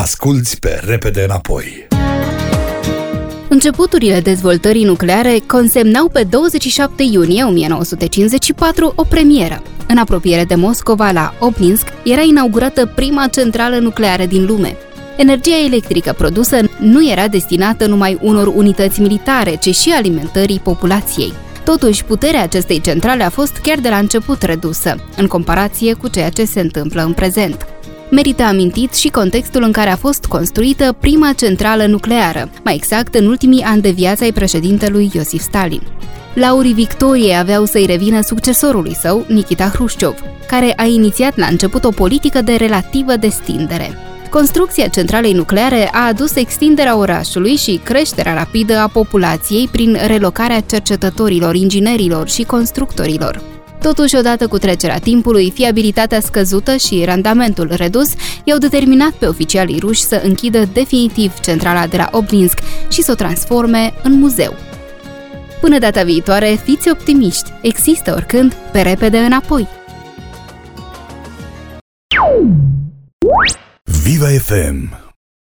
Asculți pe Repede Înapoi. Începuturile dezvoltării nucleare consemnau pe 27 iunie 1954 o premieră. În apropiere de Moscova, la Obninsk, era inaugurată prima centrală nucleară din lume. Energia electrică produsă nu era destinată numai unor unități militare, ci și alimentării populației. Totuși, puterea acestei centrale a fost chiar de la început redusă, în comparație cu ceea ce se întâmplă în prezent. Merită amintit și contextul în care a fost construită prima centrală nucleară, mai exact în ultimii ani de viață ai președintelui Iosif Stalin. Laurii victoriei aveau să-i revină succesorului său, Nikita Hrușciov, care a inițiat la început o politică de relativă destindere. Construcția centralei nucleare a adus extinderea orașului și creșterea rapidă a populației prin relocarea cercetătorilor, inginerilor și constructorilor. Totuși, odată cu trecerea timpului, fiabilitatea scăzută și randamentul redus i-au determinat pe oficialii ruși să închidă definitiv centrala de la Obninsk și să o transforme în muzeu. Până data viitoare, fiți optimiști, există oricând pe Repede Înapoi! Viva FM